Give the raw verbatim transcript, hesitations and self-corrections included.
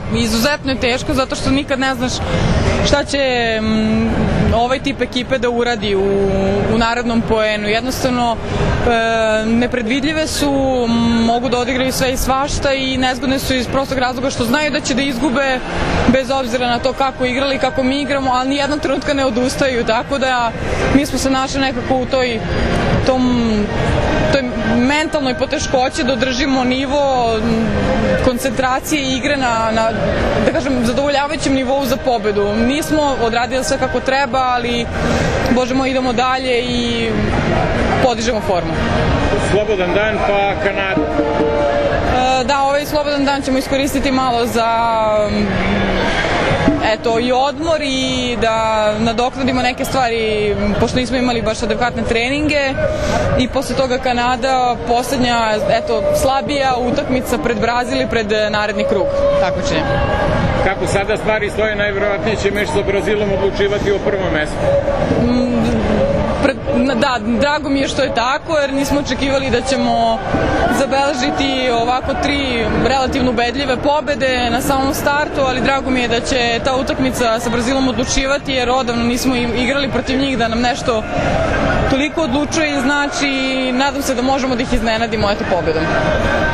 izuzetno je teško zato što nikad ne znaš šta će m, ovaj tip ekipe da uradi u, u narednom poenu. Jednostavno e, nepredvidljive su, mogu da odigraju sve i svašta i nezgodne su iz prostog razloga što znaju da će da izgube bez obzira na to kako igrali, kako mi igramo, ali nijednog trenutka ne odustaju, tako da mi smo se našli nekako u toj tom toj mentalnoj poteškoći da održimo nivo koncentracije i igre na, na, da kažem, zadovoljavajućem nivou za pobedu. Nismo odradili sve kako treba, ali, Bože moj, idemo dalje i podižemo formu. Slobodan dan, pa Kanada. E, da, ovaj slobodan dan ćemo iskoristiti malo za eto, i odmor i da nadoknadimo neke stvari, pošto nismo imali baš adekvatne treninge, i posle toga Kanada, poslednja, eto, slabija utakmica pred Brazil i pred naredni krug takmičenja. Kako sada stvari stoje, najverovatnije će meč sa Brazilom odlučivati o prvom mestu. Da, drago mi je što je tako, jer nismo očekivali da ćemo zabeležiti ovako tri relativno ubedljive pobede na samom startu, ali drago mi je da će ta utakmica sa Brazilom odlučivati, jer odavno nismo igrali protiv njih da nam nešto toliko odlučuje i znači, nadam se da možemo da ih iznenadimo eto pobedom.